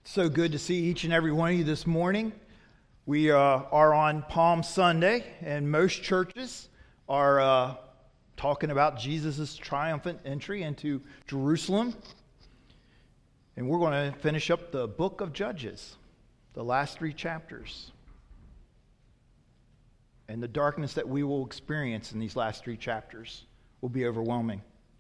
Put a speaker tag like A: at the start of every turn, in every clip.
A: So good to see each and every one of you this morning. We are on Palm Sunday, and most churches are talking about Jesus' triumphant entry into Jerusalem. And we're going to finish up the book of Judges, the last 3 chapters. And the darkness that we will experience in these last 3 chapters will be overwhelming.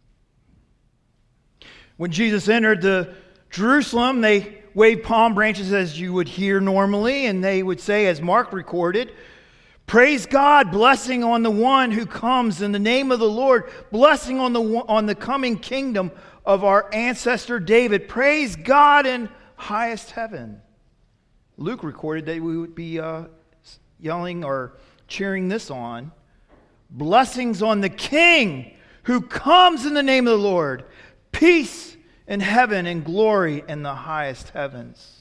A: When Jesus entered Jerusalem, they waved palm branches as you would hear normally, and they would say, as Mark recorded, "Praise God, blessing on the one who comes in the name of the Lord, blessing on the coming kingdom of our ancestor David. Praise God in highest heaven." Luke recorded that we would be yelling or cheering this on, "Blessings on the King who comes in the name of the Lord, peace in heaven and glory in the highest heavens."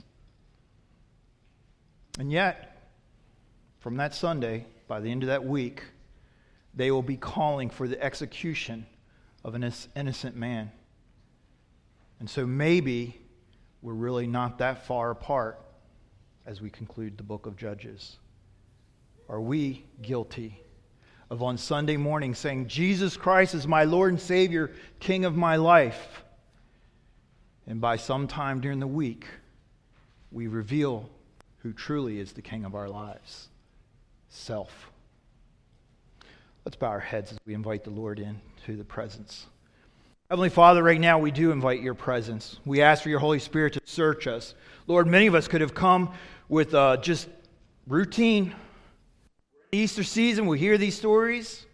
A: And yet, from that Sunday, by the end of that week, they will be calling for the execution of an innocent man. And so maybe we're really not that far apart as we conclude the book of Judges. Are we guilty of on Sunday morning saying, "Jesus Christ is my Lord and Savior, King of my life"? And by some time during the week, we reveal who truly is the king of our lives: self. Let's bow our heads as we invite the Lord into the presence. Heavenly Father, right now we do invite your presence. We ask for your Holy Spirit to search us. Lord, many of us could have come with just routine. Easter season, we hear these stories.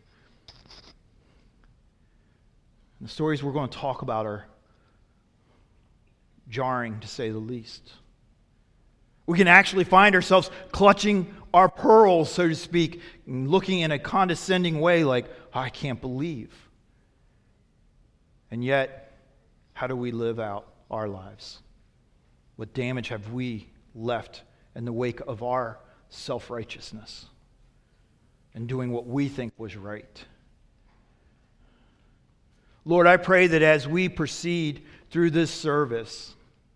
A: And the stories we're going to talk about are jarring, to say the least. We can actually find ourselves clutching our pearls, so to speak, and looking in a condescending way like, "I can't believe." And yet, how do we live out our lives? What damage have we left in the wake of our self-righteousness and doing what we think was right? Lord, I pray that as we proceed through this service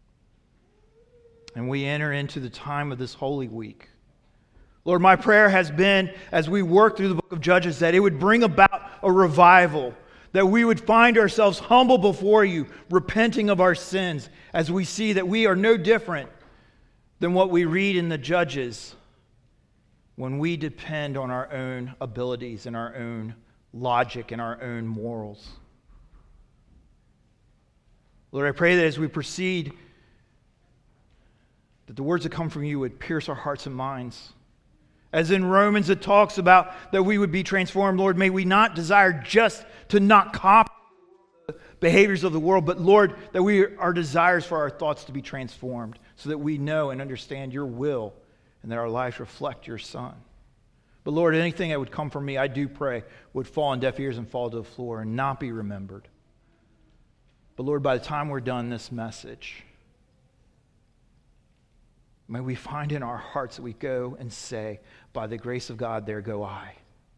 A: and we enter into the time of this Holy Week, Lord, my prayer has been, as we work through the book of Judges, that it would bring about a revival, that we would find ourselves humble before you, repenting of our sins, as we see that we are no different than what we read in the Judges when we depend on our own abilities and our own logic and our own morals. Lord, I pray that as we proceed, that the words that come from you would pierce our hearts and minds. As in Romans it talks about that we would be transformed, Lord, may we not desire just to not copy the behaviors of the world, but Lord, that our desires for our thoughts to be transformed so that we know and understand your will and that our lives reflect your Son. But Lord, anything that would come from me, I do pray, would fall on deaf ears and fall to the floor and not be remembered. But Lord, by the time we're done this message, may we find in our hearts that we go and say, "By the grace of God, there go I."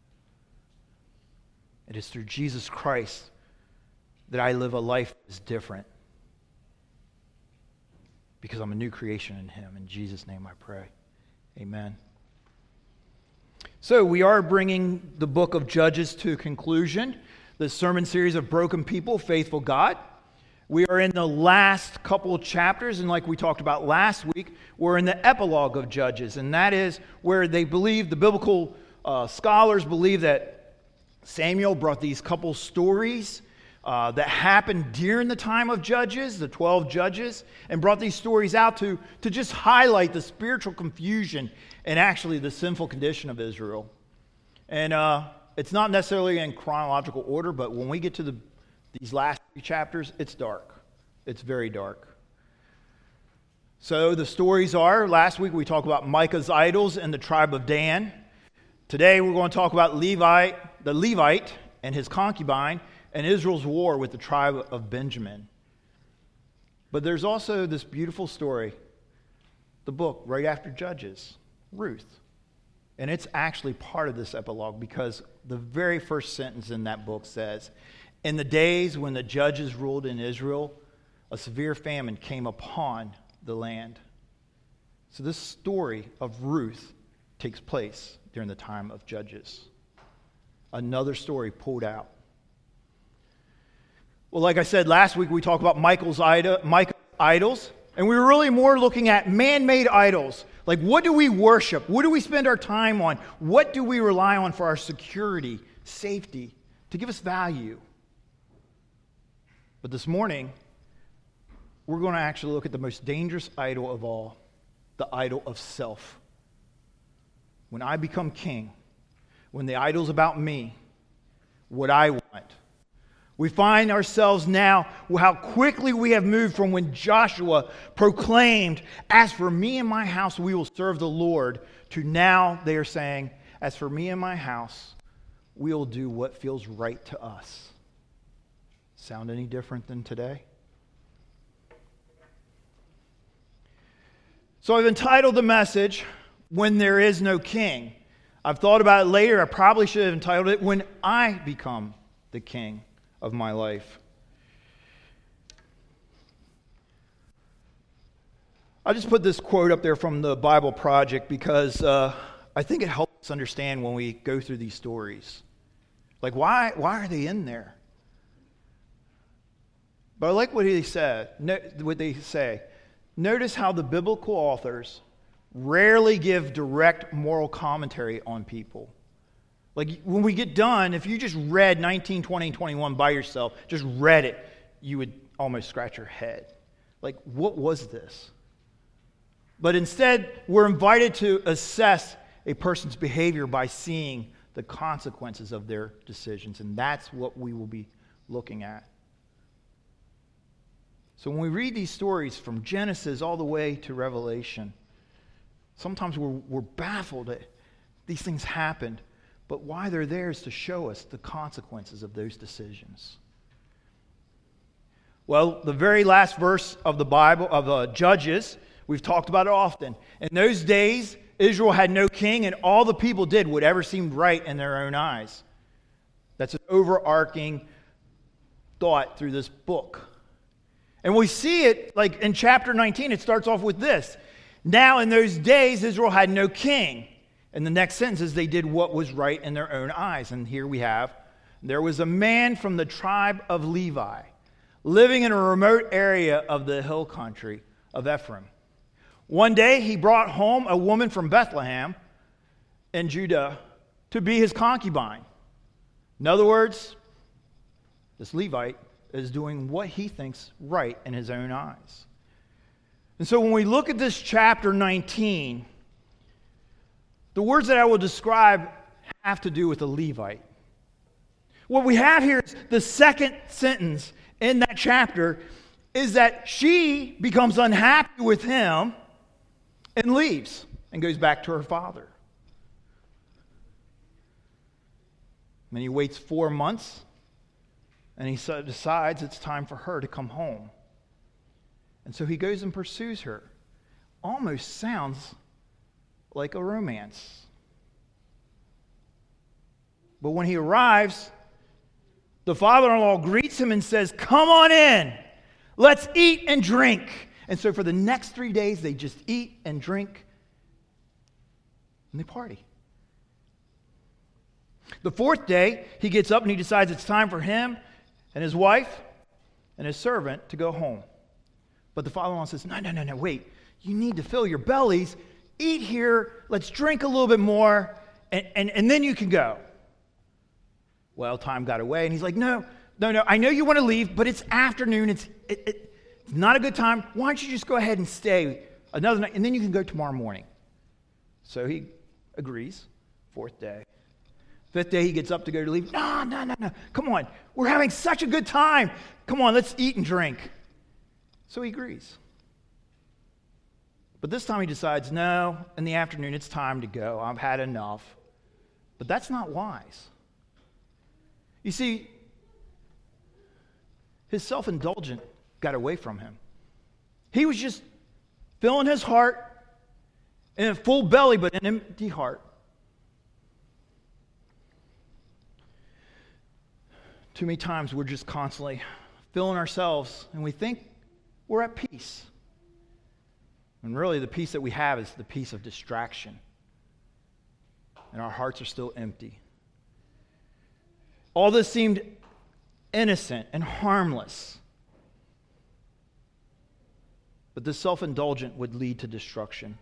A: It is through Jesus Christ that I live a life that is different, because I'm a new creation in Him. In Jesus' name I pray. Amen. So we are bringing the book of Judges to a conclusion. The sermon series of Broken People, Faithful God. We are in the last couple of chapters, and like we talked about last week, we're in the epilogue of Judges, and that is where they believe, the biblical scholars believe, that Samuel brought these couple stories that happened during the time of Judges, the 12 judges, and brought these stories out to just highlight the spiritual confusion and actually the sinful condition of Israel. And it's not necessarily in chronological order, but when we get to these last 3 chapters, it's dark. It's very dark. So the stories are, last week we talked about Micah's idols and the tribe of Dan. Today we're going to talk about the Levite and his concubine and Israel's war with the tribe of Benjamin. But there's also this beautiful story, the book right after Judges, Ruth. And it's actually part of this epilogue because the very first sentence in that book says, "In the days when the judges ruled in Israel, a severe famine came upon the land." So this story of Ruth takes place during the time of Judges. Another story pulled out. Well, like I said last week, we talked about Micah's idols, and we were really more looking at man-made idols. Like, what do we worship? What do we spend our time on? What do we rely on for our security, safety, to give us value? But this morning, we're going to actually look at the most dangerous idol of all, the idol of self. When I become king, when the idol's about me, what I want, we find ourselves now how quickly we have moved from when Joshua proclaimed, "As for me and my house, we will serve the Lord," to now they are saying, "As for me and my house, we will do what feels right to us." Sound any different than today? So I've entitled the message, "When There Is No King." I've thought about it later. I probably should have entitled it, "When I Become the King of My Life." I just put this quote up there from the Bible Project because I think it helps us understand when we go through these stories. Like, why are they in there? But I like what they say. Notice how the biblical authors rarely give direct moral commentary on people. Like, when we get done, if you just read 19, 20, and 21 by yourself, just read it, you would almost scratch your head. Like, what was this? But instead, we're invited to assess a person's behavior by seeing the consequences of their decisions, and that's what we will be looking at. So when we read these stories from Genesis all the way to Revelation, sometimes we're baffled that these things happened. But why they're there is to show us the consequences of those decisions. Well, the very last verse of the Bible, of Judges, we've talked about it often. In those days, Israel had no king, and all the people did whatever seemed right in their own eyes. That's an overarching thought through this book. And we see it, like in chapter 19, it starts off with this. Now in those days, Israel had no king. And the next sentence is they did what was right in their own eyes. And here we have, there was a man from the tribe of Levi living in a remote area of the hill country of Ephraim. One day he brought home a woman from Bethlehem in Judah to be his concubine. In other words, this Levite is doing what he thinks right in his own eyes. And so when we look at this chapter 19, the words that I will describe have to do with a Levite. What we have here is the second sentence in that chapter is that she becomes unhappy with him and leaves and goes back to her father. And he waits 4 months and he decides it's time for her to come home. And so he goes and pursues her. Almost sounds like a romance. But when he arrives, the father-in-law greets him and says, "Come on in. Let's eat and drink." And so for the next 3 days, they just eat and drink and they party. The fourth day, he gets up and he decides it's time for him and his wife and his servant to go home. But the father-in-law says, No, wait. You need to fill your bellies. Eat here, let's drink a little bit more, and then you can go. Well, time got away, and he's like, no, I know you want to leave, but it's afternoon, it's not a good time. Why don't you just go ahead and stay another night, and then you can go tomorrow morning. So he agrees, fourth day. Fifth day, he gets up to go to leave. No, come on, we're having such a good time. Come on, let's eat and drink. So he agrees. But this time he decides, no, in the afternoon it's time to go. I've had enough. But that's not wise. You see, his self-indulgence got away from him. He was just filling his heart in a full belly, but an empty heart. Too many times we're just constantly filling ourselves and we think we're at peace. And really, the peace that we have is the peace of distraction. And our hearts are still empty. All this seemed innocent and harmless. But the self-indulgent would lead to destruction.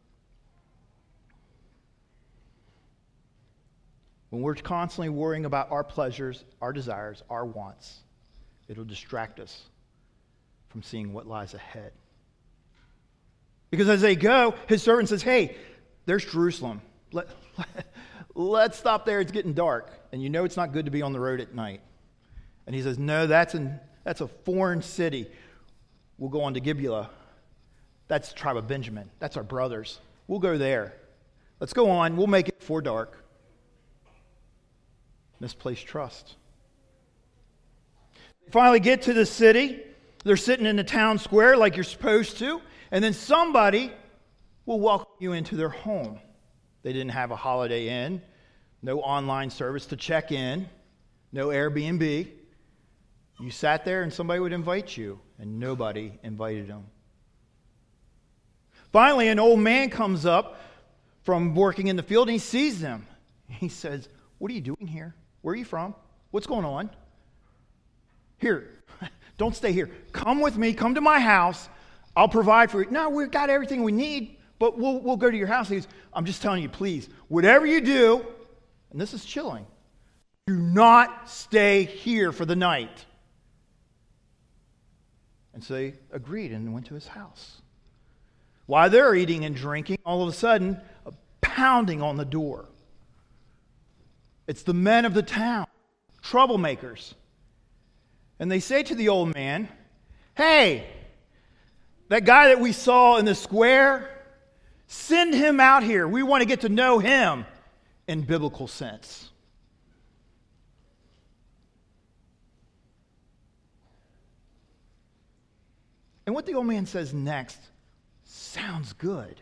A: When we're constantly worrying about our pleasures, our desires, our wants, it'll distract us from seeing what lies ahead. Because as they go, his servant says, hey, there's Jerusalem. Let's stop there. It's getting dark. And you know it's not good to be on the road at night. And he says, no, that's a foreign city. We'll go on to Gibeah. That's the tribe of Benjamin. That's our brothers. We'll go there. Let's go on. We'll make it before dark. Misplaced trust. They finally get to the city. They're sitting in the town square like you're supposed to. And then somebody will welcome you into their home. They didn't have a Holiday Inn, no online service to check in, no Airbnb. You sat there and somebody would invite you, and nobody invited them. Finally, an old man comes up from working in the field, and he sees them. He says, what are you doing here? Where are you from? What's going on? Here, don't stay here. Come with me. Come to my house. I'll provide for you. No, we've got everything we need, but we'll go to your house. He goes, I'm just telling you, please, whatever you do, and this is chilling, do not stay here for the night. And so they agreed and went to his house. While they're eating and drinking, all of a sudden, a pounding on the door. It's the men of the town, troublemakers. And they say to the old man, hey, that guy that we saw in the square, send him out here. We want to get to know him in biblical sense. And what the old man says next sounds good.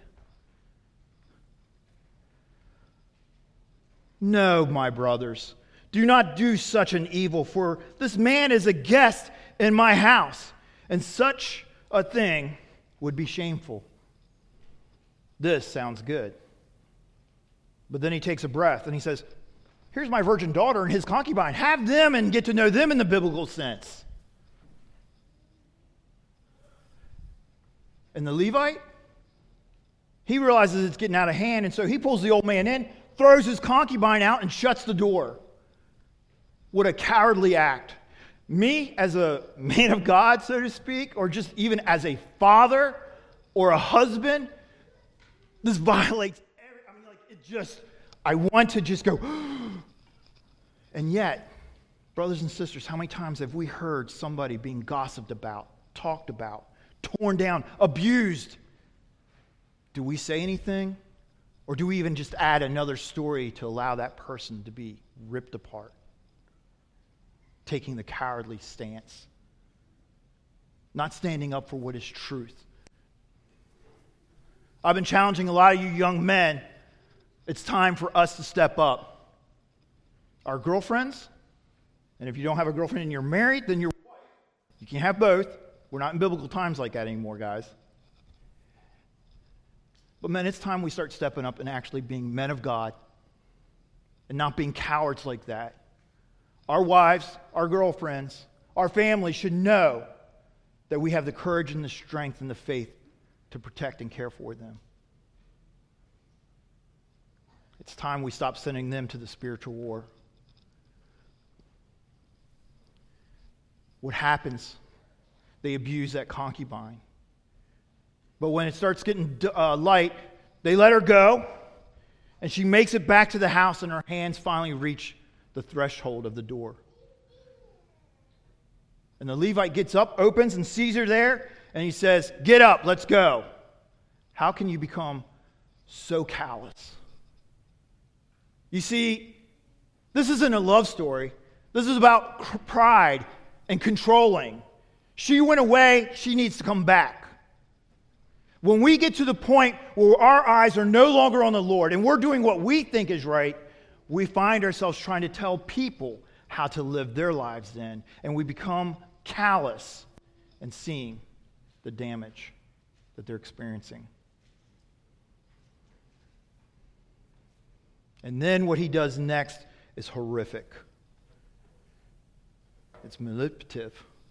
A: No, my brothers, do not do such an evil, for this man is a guest in my house, and such a thing would be shameful. This sounds good. But then he takes a breath and he says, here's my virgin daughter and his concubine. Have them and get to know them in the biblical sense. And the Levite, he realizes it's getting out of hand, and so he pulls the old man in, throws his concubine out, and shuts the door. What a cowardly act. Me, as a man of God, so to speak, or just even as a father or a husband, this violates I want to just go, and yet, brothers and sisters, how many times have we heard somebody being gossiped about, talked about, torn down, abused? Do we say anything? Or do we even just add another story to allow that person to be ripped apart? Taking the cowardly stance. Not standing up for what is truth. I've been challenging a lot of you young men. It's time for us to step up. Our girlfriends, and if you don't have a girlfriend and you're married, then you're wife. You can have both. We're not in biblical times like that anymore, guys. But men, it's time we start stepping up and actually being men of God and not being cowards like that. Our wives, our girlfriends, our families should know that we have the courage and the strength and the faith to protect and care for them. It's time we stop sending them to the spiritual war. What happens? They abuse that concubine. But when it starts getting light, they let her go, and she makes it back to the house, and her hands finally reach the threshold of the door. And the Levite gets up, opens, and sees her there, and he says, get up, let's go. How can you become so callous? You see, this isn't a love story. This is about pride and controlling. She went away, she needs to come back. When we get to the point where our eyes are no longer on the Lord and we're doing what we think is right, we find ourselves trying to tell people how to live their lives then, and we become callous and seeing the damage. that they're experiencing. And then what he does next is horrific. It's manipulative.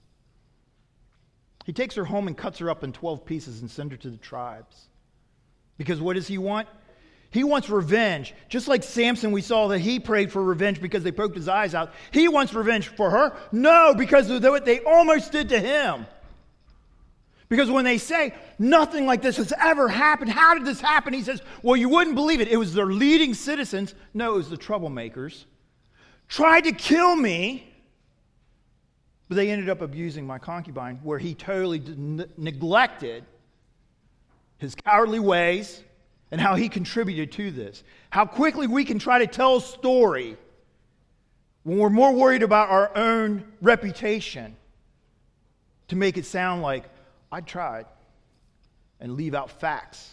A: He takes her home and cuts her up in 12 pieces and sends her to the tribes. Because what does he want? He wants revenge. Just like Samson, we saw that he prayed for revenge because they poked his eyes out. He wants revenge for her? No, because of what they almost did to him. Because when they say, nothing like this has ever happened, how did this happen? He says, well, you wouldn't believe it. It was their leading citizens. No, it was the troublemakers. Tried to kill me, but they ended up abusing my concubine, where he totally neglected his cowardly ways and how he contributed to this. How quickly we can try to tell a story when we're more worried about our own reputation to make it sound like, I tried, and leave out facts.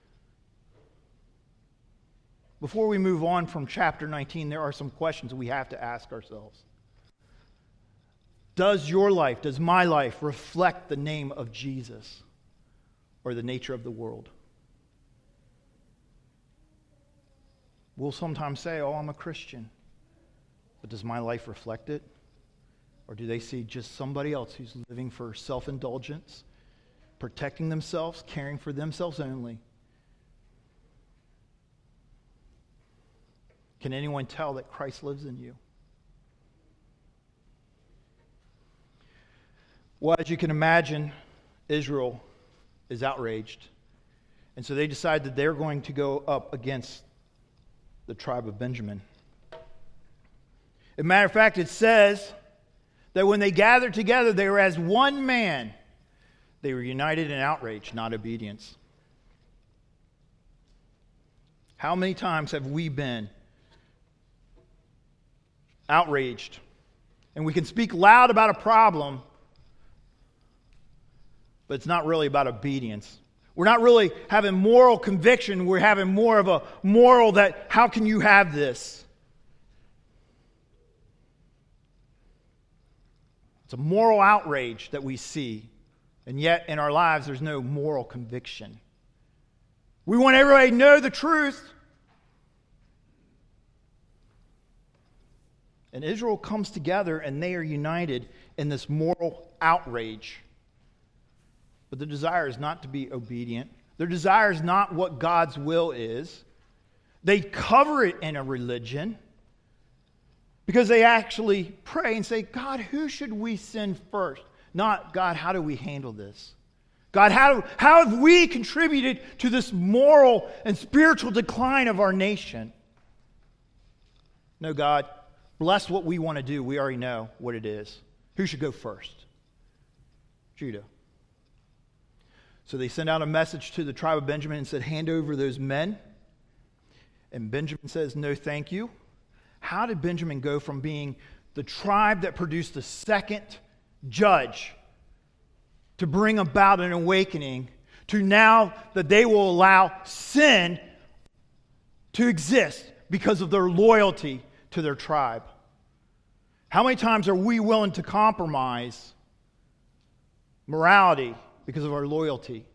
A: Before we move on from chapter 19, there are some questions we have to ask ourselves. Does your life, does my life reflect the name of Jesus or the nature of the world? We'll sometimes say, oh, I'm a Christian. But does my life reflect it? Or do they see just somebody else who's living for self-indulgence, protecting themselves, caring for themselves only? Can anyone tell that Christ lives in you? Well, as you can imagine, Israel is outraged. And so they decide that they're going to go up against the tribe of Benjamin. As a matter of fact, it says that when they gathered together, they were as one man. They were united in outrage, not obedience. How many times have we been outraged? And we can speak loud about a problem, but it's not really about obedience. We're not really having moral conviction. We're having more of a moral that, how can you have this? It's a moral outrage that we see. And yet, in our lives, there's no moral conviction. We want everybody to know the truth. And Israel comes together, and they are united in this moral outrage. But their desire is not to be obedient. Their desire is not what God's will is. They cover it in a religion because they actually pray and say, God, who should we send first? Not, God, how do we handle this? God, how have we contributed to this moral and spiritual decline of our nation? No, God, bless what we want to do. We already know what it is. Who should go first? Judah. So they send out a message to the tribe of Benjamin and said, hand over those men. And Benjamin says, no, thank you. How did Benjamin go from being the tribe that produced the second judge to bring about an awakening to now that they will allow sin to exist because of their loyalty to their tribe? How many times are we willing to compromise morality because of our loyalty?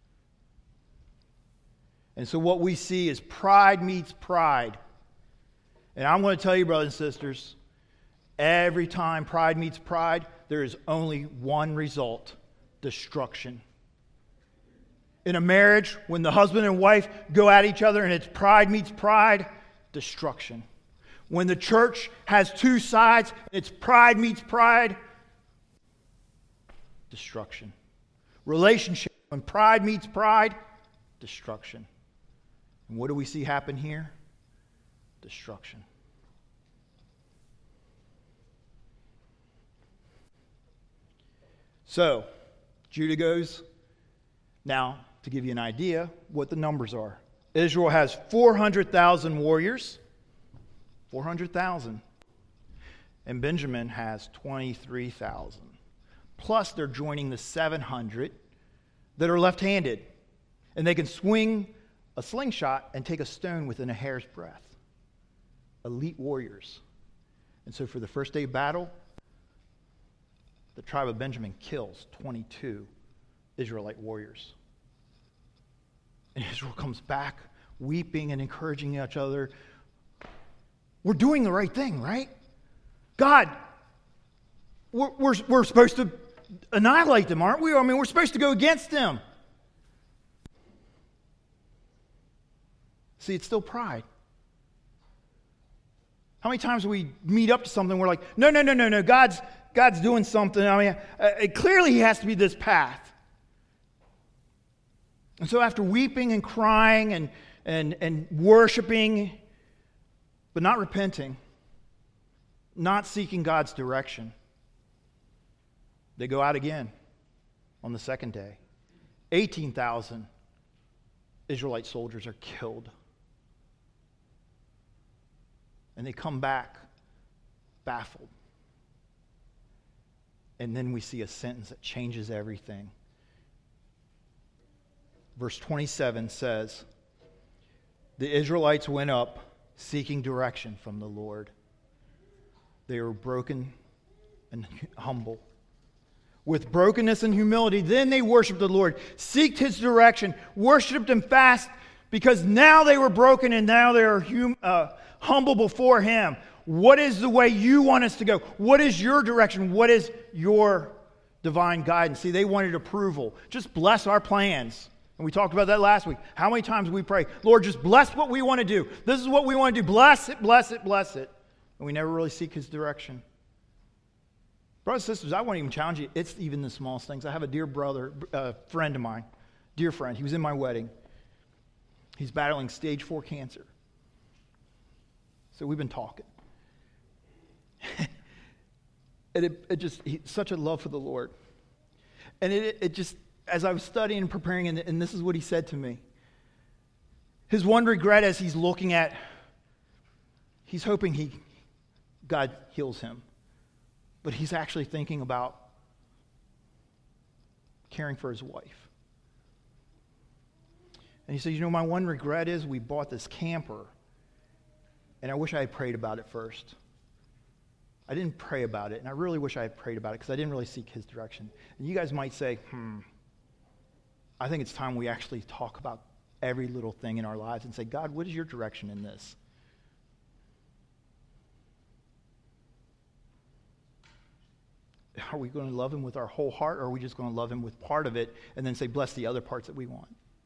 A: And so what we see is pride meets pride. And I'm going to tell you, brothers and sisters, every time pride meets pride, there is only one result: destruction. In a marriage, when the husband and wife go at each other and it's pride meets pride, destruction. When the church has two sides, it's pride meets pride, destruction. Relationship, when pride meets pride, destruction. And what do we see happen here? Destruction. So, Judah goes. Now, to give you an idea what the numbers are, Israel has 400,000 warriors. 400,000. And Benjamin has 23,000. Plus, they're joining the 700 that are left-handed. And they can swing a slingshot and take a stone within a hair's breadth. Elite warriors. And so for the first day of battle, the tribe of Benjamin kills 22 Israelite warriors. And Israel comes back weeping and encouraging each other. We're doing the right thing, right? God, we're supposed to annihilate them, aren't we? I mean, we're supposed to go against them. See, it's still pride. How many times we meet up to something, we're like, no, God's doing something. I mean, clearly he has to be this path. And so after weeping and crying and worshiping, but not repenting, not seeking God's direction, they go out again on the second day. 18,000 Israelite soldiers are killed. And they come back baffled. And then we see a sentence that changes everything. Verse 27 says, the Israelites went up seeking direction from the Lord. They were broken and humble. With brokenness and humility, then they worshiped the Lord, seeked his direction, worshiped him fast, because now they were broken and now they are humble before him. What is the way you want us to go? What is your direction? What is your divine guidance? See, they wanted approval. Just bless our plans. And we talked about that last week. How many times we pray, Lord, just bless what we want to do. This is what we want to do. Bless it, bless it, bless it. And we never really seek his direction. Brothers and sisters, I won't even challenge you. It's even the smallest things. I have a dear brother, friend of mine, dear friend. He was in my wedding. He's battling stage 4 cancer. So we've been talking. And such a love for the Lord. And it just, as I was studying and preparing, and this is what he said to me. His one regret as he's looking at, he's hoping God heals him. But he's actually thinking about caring for his wife. And he said, my one regret is we bought this camper, and I wish I had prayed about it first. I didn't pray about it, and I really wish I had prayed about it because I didn't really seek his direction. And you guys might say, I think it's time we actually talk about every little thing in our lives and say, God, what is your direction in this? Are we going to love him with our whole heart, or are we just going to love him with part of it and then say, bless the other parts that we want?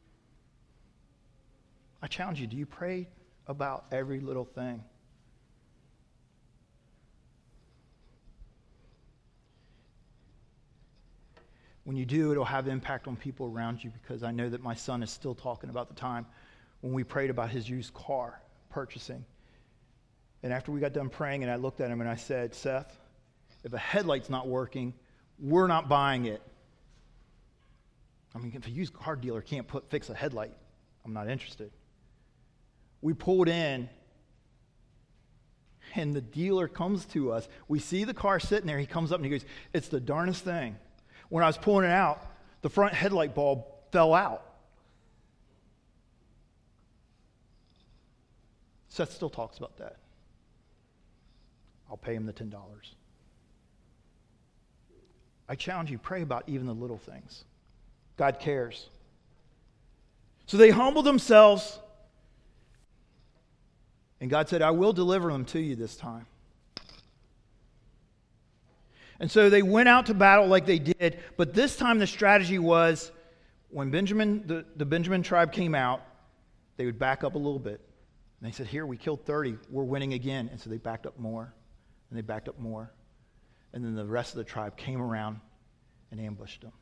A: I challenge you, do you pray about every little thing? When you do, it'll have impact on people around you, because I know that my son is still talking about the time when we prayed about his used car purchasing. And after we got done praying, and I looked at him and I said, Seth, if a headlight's not working, we're not buying it. I mean, if a used car dealer can't fix a headlight, I'm not interested. We pulled in, and the dealer comes to us. We see the car sitting there. He comes up and he goes, it's the darnest thing. When I was pulling it out, the front headlight bulb fell out. Seth still talks about that. I'll pay him the $10. I challenge you, pray about even the little things. God cares. So they humbled themselves, and God said, I will deliver them to you this time. And so they went out to battle like they did, but this time the strategy was, when the Benjamin tribe came out, they would back up a little bit. And they said, here, we killed 30, we're winning again. And so they backed up more, and they backed up more. And then the rest of the tribe came around and ambushed them.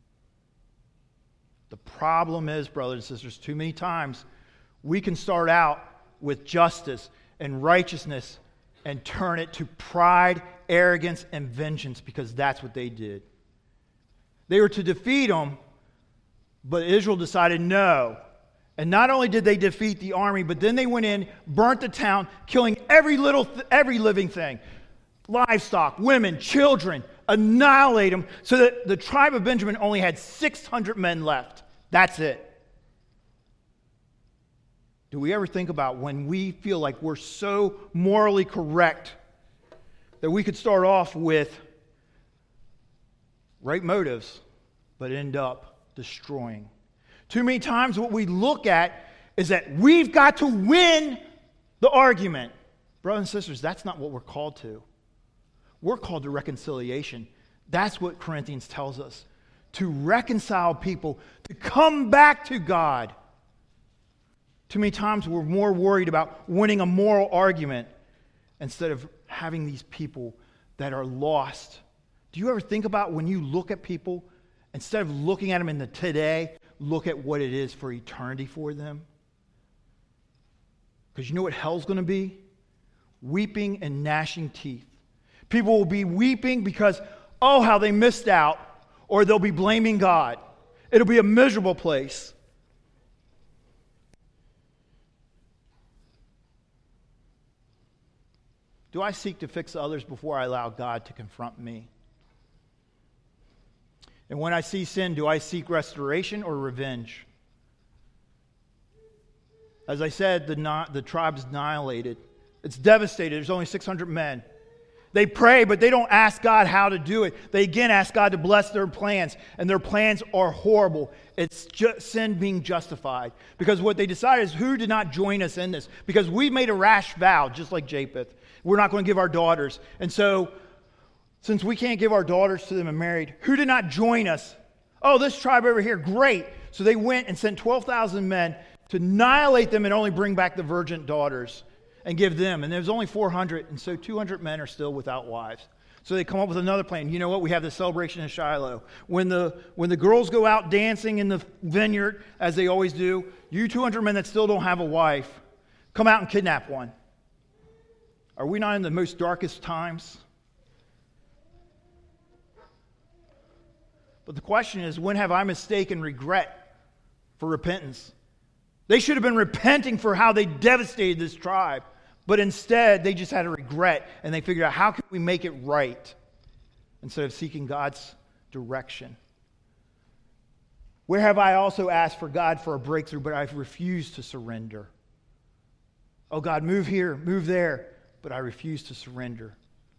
A: The problem is, brothers and sisters, too many times we can start out with justice and righteousness and turn it to pride, arrogance, and vengeance, because that's what they did. They were to defeat them, but Israel decided no. And not only did they defeat the army, but then they went in, burnt the town, killing every living thing. Livestock, women, children, annihilate them, so that the tribe of Benjamin only had 600 men left. That's it. Do we ever think about when we feel like we're so morally correct that we could start off with right motives, but end up destroying? Too many times what we look at is that we've got to win the argument. Brothers and sisters, that's not what we're called to. We're called to reconciliation. That's what Corinthians tells us. To reconcile people, to come back to God. Too many times we're more worried about winning a moral argument instead of having these people that are lost. Do you ever think about when you look at people, instead of looking at them in the today, look at what it is for eternity for them? Because you know what hell's going to be? Weeping and gnashing teeth. People will be weeping because, oh, how they missed out, or they'll be blaming God. It'll be a miserable place. Do I seek to fix others before I allow God to confront me? And when I see sin, do I seek restoration or revenge? As I said, the tribe's annihilated. It's devastated. There's only 600 men. They pray, but they don't ask God how to do it. They again ask God to bless their plans, and their plans are horrible. It's sin being justified. Because what they decide is, who did not join us in this? Because we made a rash vow, just like Japheth. We're not going to give our daughters. And so, since we can't give our daughters to them and married, who did not join us? Oh, this tribe over here, great. So they went and sent 12,000 men to annihilate them and only bring back the virgin daughters and give them. And there's only 400, and so 200 men are still without wives. So they come up with another plan. You know what? We have this celebration in Shiloh. When the girls go out dancing in the vineyard, as they always do, you 200 men that still don't have a wife, come out and kidnap one. Are we not in the most darkest times? But the question is, when have I mistaken regret for repentance? They should have been repenting for how they devastated this tribe. But instead, they just had a regret, and they figured out, how can we make it right? Instead of seeking God's direction. Where have I also asked for God for a breakthrough, but I've refused to surrender? Oh God, move here, move there, but I refuse to surrender.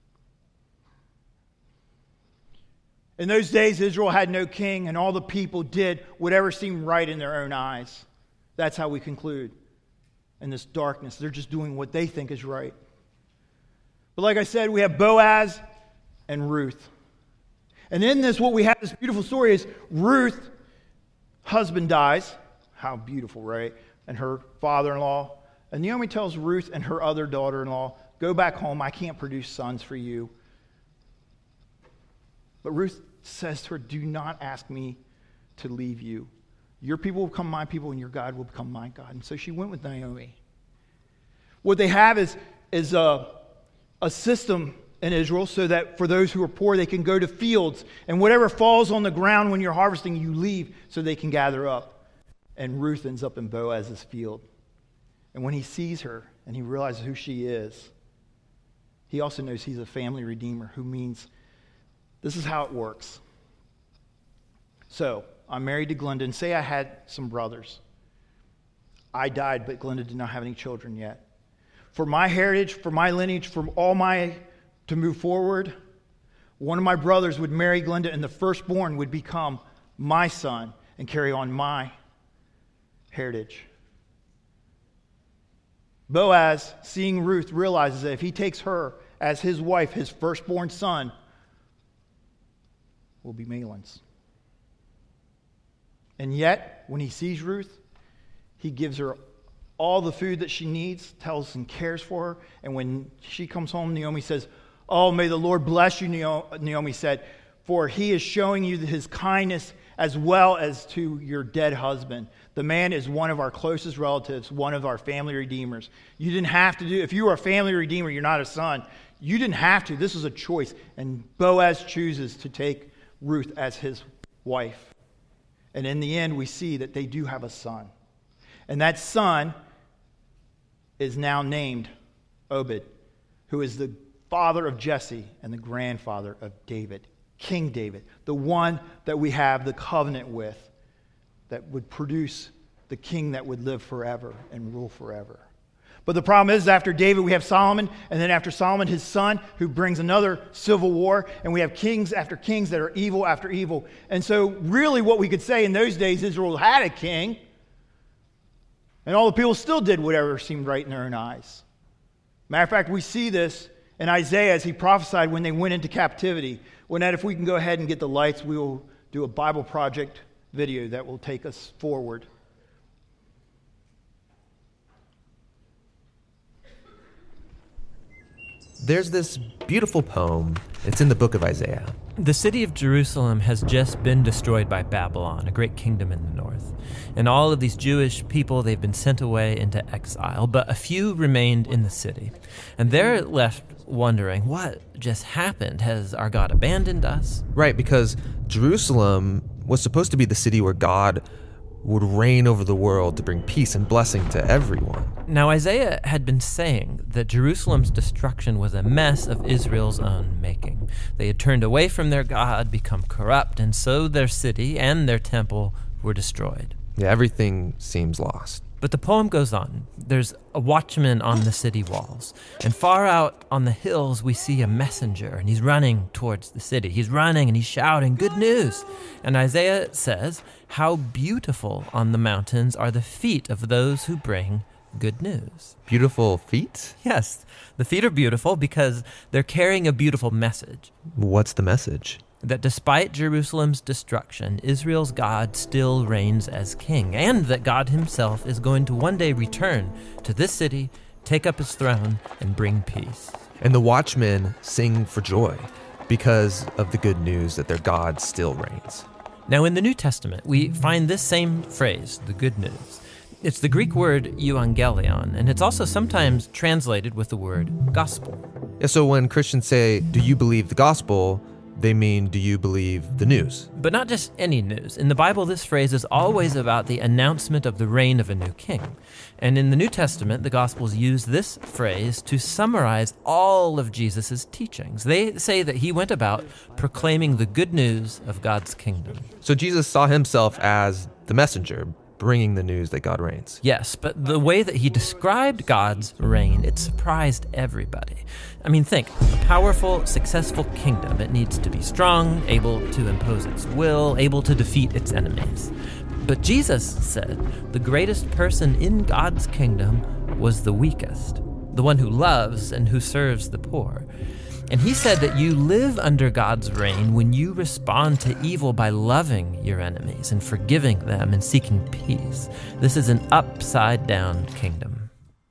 A: In those days, Israel had no king, and all the people did whatever seemed right in their own eyes. That's how we conclude in this darkness. They're just doing what they think is right. But like I said, we have Boaz and Ruth. And in this, what we have, this beautiful story is Ruth, husband dies. How beautiful, right? And her father-in-law. And Naomi tells Ruth and her other daughter-in-law, go back home. I can't produce sons for you. But Ruth says to her, do not ask me to leave you. Your people will become my people, and your God will become my God. And so she went with Naomi. What they have is a system in Israel so that for those who are poor, they can go to fields. And whatever falls on the ground when you're harvesting, you leave so they can gather up. And Ruth ends up in Boaz's field. And when he sees her and he realizes who she is, he also knows he's a family redeemer, who means this is how it works. So, I'm married to Glenda, and say I had some brothers. I died, but Glenda did not have any children yet. For my heritage, for my lineage, to move forward, one of my brothers would marry Glenda, and the firstborn would become my son and carry on my heritage. Boaz, seeing Ruth, realizes that if he takes her as his wife, his firstborn son will be Mahlon's. And yet, when he sees Ruth, he gives her all the food that she needs, tells and cares for her. And when she comes home, Naomi says, oh, may the Lord bless you, Naomi said, for he is showing you his kindness as well as to your dead husband. The man is one of our closest relatives, one of our family redeemers. You didn't have to do, if you were a family redeemer, you're not a son. You didn't have to. This was a choice. And Boaz chooses to take Ruth as his wife. And in the end, we see that they do have a son. And that son is now named Obed, who is the father of Jesse and the grandfather of David, King David, the one that we have the covenant with, that would produce the king that would live forever and rule forever. But the problem is, after David, we have Solomon, and then after Solomon, his son, who brings another civil war, and we have kings after kings that are evil after evil. And so really what we could say in those days, Israel had a king, and all the people still did whatever seemed right in their own eyes. Matter of fact, we see this in Isaiah as he prophesied when they went into captivity. Well, Ned, if we can go ahead and get the lights, we will do a Bible Project video that will take us forward.
B: There's this beautiful poem. It's in the book of Isaiah.
C: The city of Jerusalem has just been destroyed by Babylon, a great kingdom in the north. And all of these Jewish people, they've been sent away into exile, but a few remained in the city. And they're left wondering, what just happened? Has our God abandoned us?
B: Right, because Jerusalem was supposed to be the city where God would reign over the world to bring peace and blessing to everyone.
C: Now, Isaiah had been saying that Jerusalem's destruction was a mess of Israel's own making. They had turned away from their God, become corrupt, and so their city and their temple were destroyed.
B: Yeah, everything seems lost.
C: But the poem goes on. There's a watchman on the city walls, and far out on the hills we see a messenger, and he's running towards the city. He's running and he's shouting, "Good news!" And Isaiah says, "How beautiful on the mountains are the feet of those who bring good news."
B: Beautiful feet?
C: Yes, the feet are beautiful because they're carrying a beautiful message.
B: What's the message?
C: That despite Jerusalem's destruction, Israel's God still reigns as king, and that God himself is going to one day return to this city, take up his throne, and bring peace.
B: And the watchmen sing for joy because of the good news that their God still reigns.
C: Now, in the New Testament, we find this same phrase, the good news. It's the Greek word euangelion, and it's also sometimes translated with the word gospel.
B: Yeah, so when Christians say, "Do you believe the gospel?" they mean, do you believe the news?
C: But not just any news. In the Bible, this phrase is always about the announcement of the reign of a new king. And in the New Testament, the Gospels use this phrase to summarize all of Jesus' teachings. They say that he went about proclaiming the good news of God's kingdom.
B: So Jesus saw himself as the messenger, bringing the news that God reigns.
C: Yes, but the way that he described God's reign, it surprised everybody. I mean, think, a powerful, successful kingdom. It needs to be strong, able to impose its will, able to defeat its enemies. But Jesus said the greatest person in God's kingdom was the weakest, the one who loves and who serves the poor. And he said that you live under God's reign when you respond to evil by loving your enemies and forgiving them and seeking peace. This is an upside-down kingdom.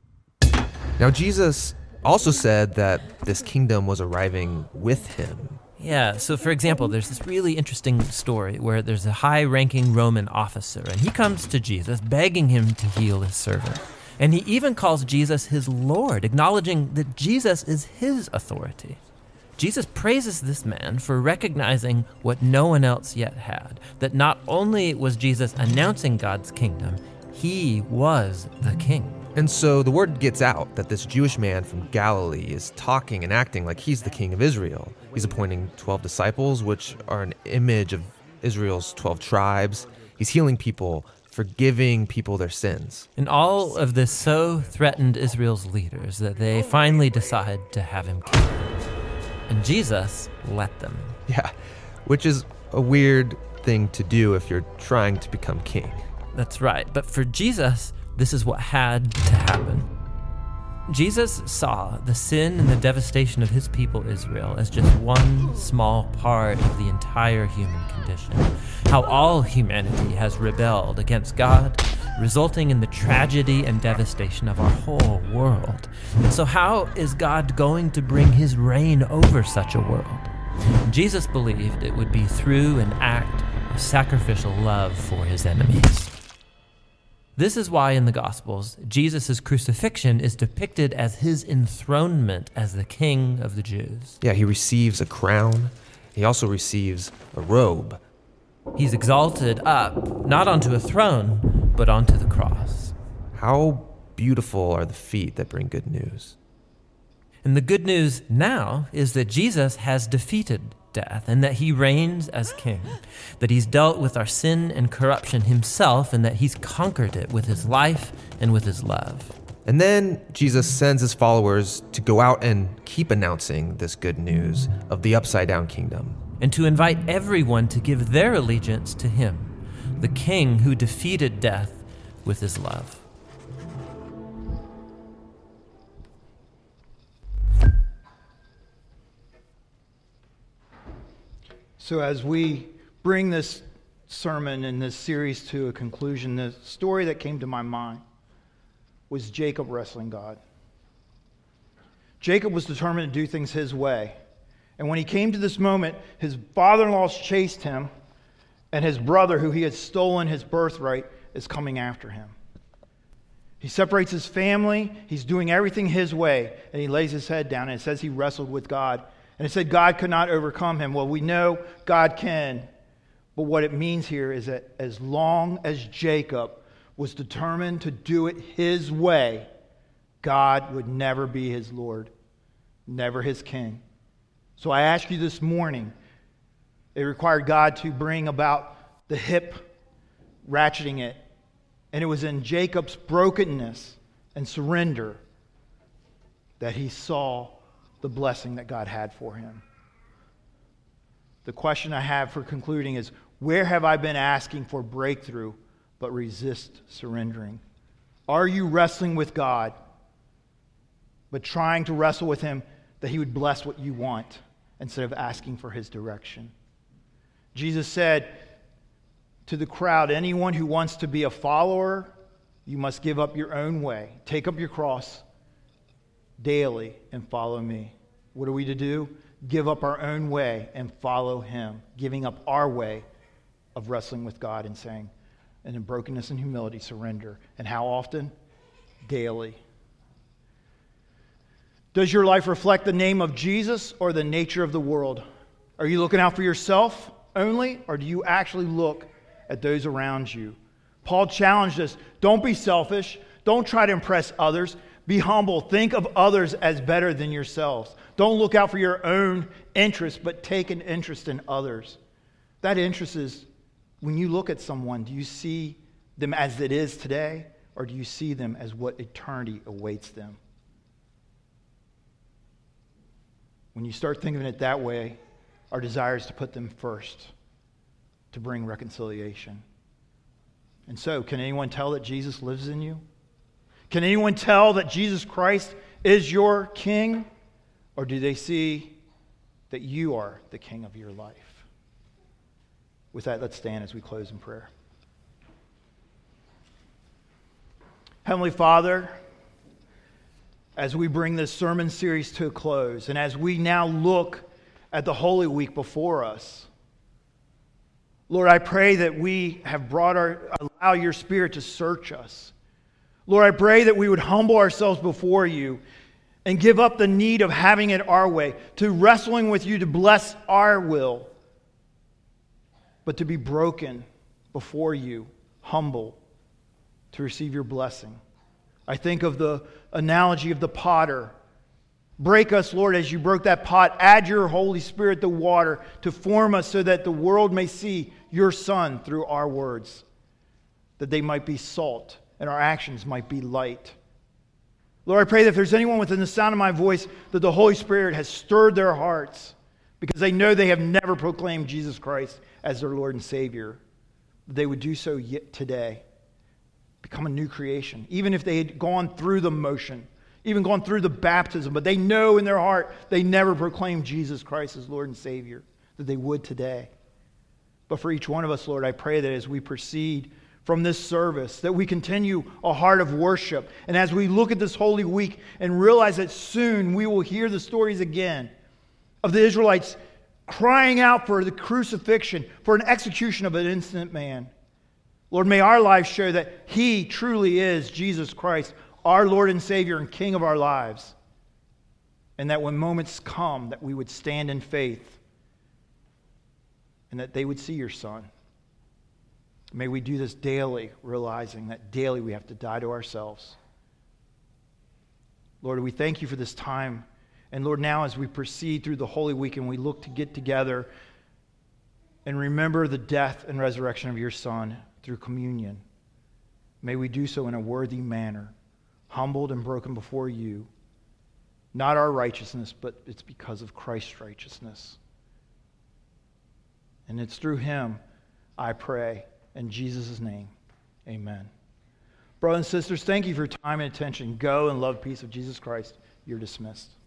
B: Now, Jesus also said that this kingdom was arriving with him.
C: Yeah, so for example, there's this really interesting story where there's a high-ranking Roman officer, and he comes to Jesus begging him to heal his servant. And he even calls Jesus his Lord, acknowledging that Jesus is his authority. Jesus praises this man for recognizing what no one else yet had, that not only was Jesus announcing God's kingdom, he was the king.
B: And so the word gets out that this Jewish man from Galilee is talking and acting like he's the king of Israel. He's appointing 12 disciples, which are an image of Israel's 12 tribes. He's healing people, forgiving people their sins.
C: And all of this so threatened Israel's leaders that they finally decide to have him killed. And Jesus let them.
B: Yeah, which is a weird thing to do if you're trying to become king.
C: That's right. But for Jesus, this is what had to happen. Jesus saw the sin and the devastation of his people Israel as just one small part of the entire human condition. How all humanity has rebelled against God, resulting in the tragedy and devastation of our whole world. And so how is God going to bring his reign over such a world? Jesus believed it would be through an act of sacrificial love for his enemies. This is why in the Gospels, Jesus' crucifixion is depicted as his enthronement as the King of the Jews.
B: Yeah, he receives a crown. He also receives a robe.
C: He's exalted up, not onto a throne, but onto the cross.
B: How beautiful are the feet that bring good news.
C: And the good news now is that Jesus has defeated death and that he reigns as king, that he's dealt with our sin and corruption himself and that he's conquered it with his life and with his love.
B: And then Jesus sends his followers to go out and keep announcing this good news of the upside-down kingdom.
C: And to invite everyone to give their allegiance to him, the King who defeated death with his love.
A: So as we bring this sermon and this series to a conclusion, the story that came to my mind was Jacob wrestling God. Jacob was determined to do things his way. And when he came to this moment, his father-in-law chased him, and his brother, who he had stolen his birthright, is coming after him. He separates his family, he's doing everything his way, and he lays his head down, and it says he wrestled with God. And it said God could not overcome him. Well, we know God can. But what it means here is that as long as Jacob was determined to do it his way, God would never be his Lord, never his king. So I ask you this morning, it required God to bring about the hip, ratcheting it. And it was in Jacob's brokenness and surrender that he saw the blessing that God had for him. The question I have for concluding is, where have I been asking for breakthrough but resist surrendering? Are you wrestling with God but trying to wrestle with him that he would bless what you want instead of asking for his direction? Jesus said to the crowd, anyone who wants to be a follower, you must give up your own way. Take up your cross daily and follow me. What are we to do? Give up our own way and follow him, giving up our way of wrestling with God and saying, and in brokenness and humility, surrender. And how often? Daily. Does your life reflect the name of Jesus or the nature of the world? Are you looking out for yourself only, or do you actually look at those around you? Paul challenged us, don't be selfish, don't try to impress others, be humble, think of others as better than yourselves. Don't look out for your own interests, but take an interest in others. That interest is, when you look at someone, do you see them as it is today, or do you see them as what eternity awaits them? When you start thinking of it that way, our desire is to put them first, to bring reconciliation. And so, can anyone tell that Jesus lives in you? Can anyone tell that Jesus Christ is your King? Or do they see that you are the King of your life? With that, let's stand as we close in prayer. Heavenly Father, as we bring this sermon series to a close, and as we now look at the Holy Week before us, Lord, I pray that we have allow your Spirit to search us. Lord, I pray that we would humble ourselves before you and give up the need of having it our way, to wrestling with you to bless our will, but to be broken before you, humble, to receive your blessing. I think of the analogy of the potter. Break us, Lord, as you broke that pot. Add your Holy Spirit, the water, to form us so that the world may see your Son through our words, that they might be salt and our actions might be light. Lord, I pray that if there's anyone within the sound of my voice, that the Holy Spirit has stirred their hearts because they know they have never proclaimed Jesus Christ as their Lord and Savior, that they would do so yet today. Become a new creation, even if they had gone through the motion, even gone through the baptism, but they know in their heart they never proclaimed Jesus Christ as Lord and Savior, that they would today. But for each one of us, Lord, I pray that as we proceed from this service, that we continue a heart of worship. And as we look at this Holy Week and realize that soon we will hear the stories again of the Israelites crying out for the crucifixion, for an execution of an innocent man. Lord, may our lives show that He truly is Jesus Christ, our Lord and Savior and King of our lives. And that when moments come, that we would stand in faith and that they would see your Son. May we do this daily, realizing that daily we have to die to ourselves. Lord, we thank you for this time. And Lord, now as we proceed through the Holy Week and we look to get together and remember the death and resurrection of your Son through communion, may we do so in a worthy manner, humbled and broken before you. Not our righteousness, but it's because of Christ's righteousness. And it's through him I pray. In Jesus' name, amen. Brothers and sisters, thank you for your time and attention. Go and love the peace of Jesus Christ. You're dismissed.